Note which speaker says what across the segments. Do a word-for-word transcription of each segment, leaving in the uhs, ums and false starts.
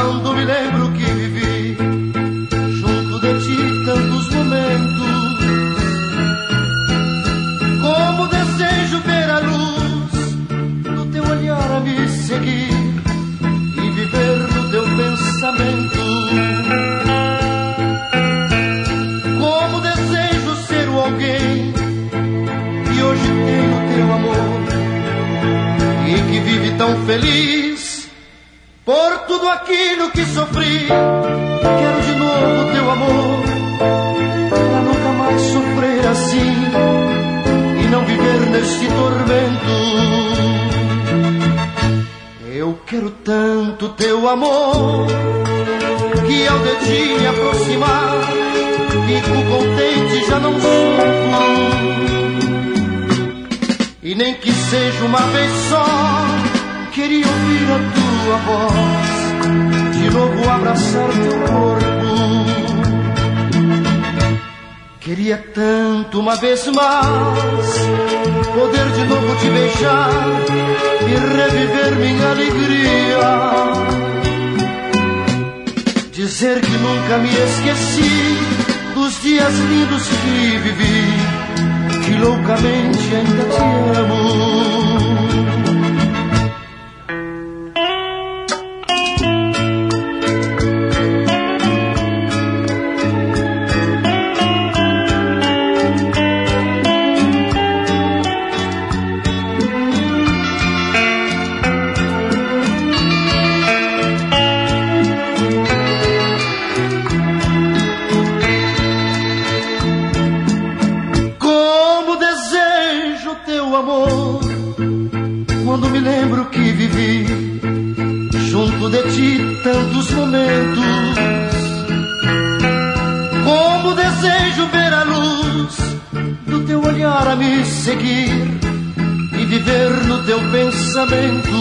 Speaker 1: Quando me lembro que vivi junto de ti tantos momentos, como desejo ver a luz do teu olhar a me seguir e viver no teu pensamento. Como desejo ser o alguém que hoje tem o teu amor e que vive tão feliz por tudo aquilo que sofri. Quero de novo teu amor pra nunca mais sofrer assim e não viver neste tormento. Eu quero tanto teu amor que ao de ti me aproximar fico contente, já não sofro. E nem que seja uma vez só, queria ouvir a tua voz, de novo abraçar teu corpo. Queria tanto uma vez mais poder de novo te beijar e reviver minha alegria. Dizer que nunca me esqueci dos dias lindos que vivi, que loucamente ainda te amo. Quando me lembro que vivi junto de ti tantos momentos, como desejo ver a luz do teu olhar a me seguir e viver no teu pensamento.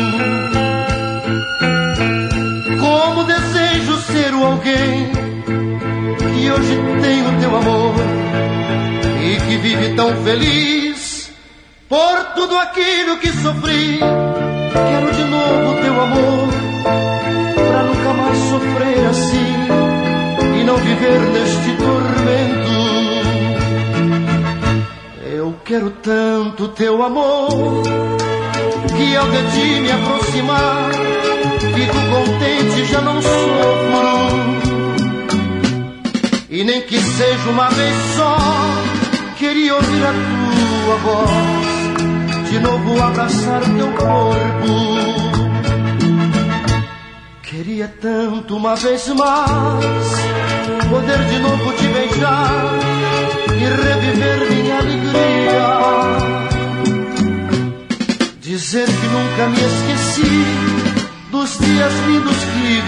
Speaker 1: Como desejo ser o alguém que hoje tem o teu amor e que vive tão feliz por tudo aquilo que sofri. Quero de novo teu amor pra nunca mais sofrer assim e não viver neste tormento. Eu quero tanto teu amor que ao de ti me aproximar fico contente, já não sofro. E nem que seja uma vez só, queria ouvir a tua voz, de novo abraçar teu corpo. Queria tanto uma vez mais poder de novo te beijar e reviver minha alegria. Dizer que nunca me esqueci dos dias lindos que